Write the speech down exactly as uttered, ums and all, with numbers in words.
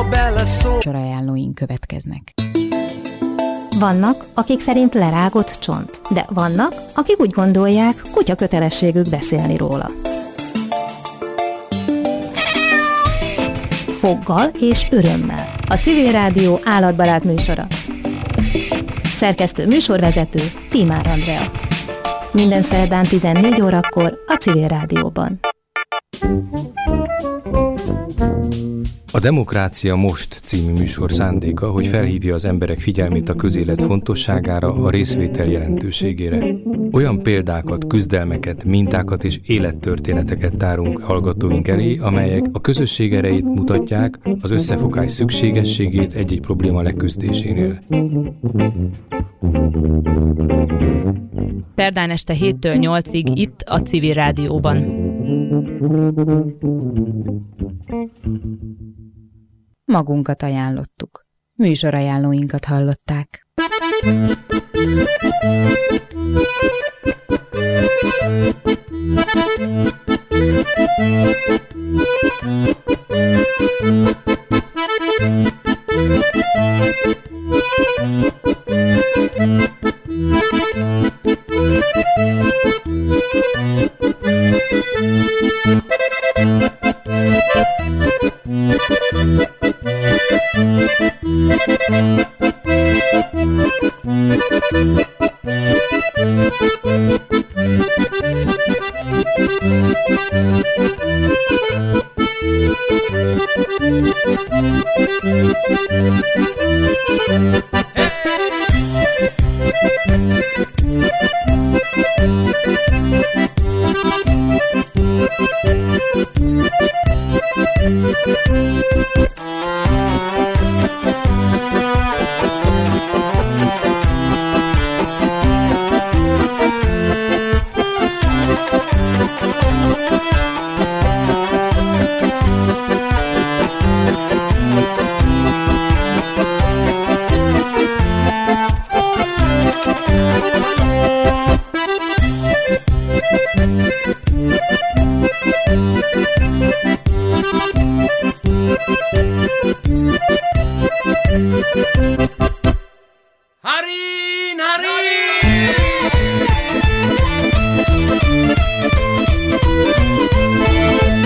beleszól. Sorajánlóink következnek. Vannak, akik szerint lerágott csont, de vannak, akik úgy gondolják, kutya kötelességük beszélni róla. Foggal és örömmel. A Civil Rádió állatbarát műsora. Szerkesztő műsorvezető Tímár Andrea. Minden szerdán tizennégy órakor a Civil Rádióban. A Demokrácia Most című műsor szándéka, hogy felhívja az emberek figyelmét a közélet fontosságára, a részvétel jelentőségére. Olyan példákat, küzdelmeket, mintákat és élettörténeteket tárunk hallgatóink elé, amelyek a közösség erejét mutatják, az összefogás szükségességét egy-egy probléma leküzdésénél. Szerdán este héttől nyolcig itt a Civil Rádióban. Magunkat ajánlottuk. Műsorajánlóinkat hallották. Hey!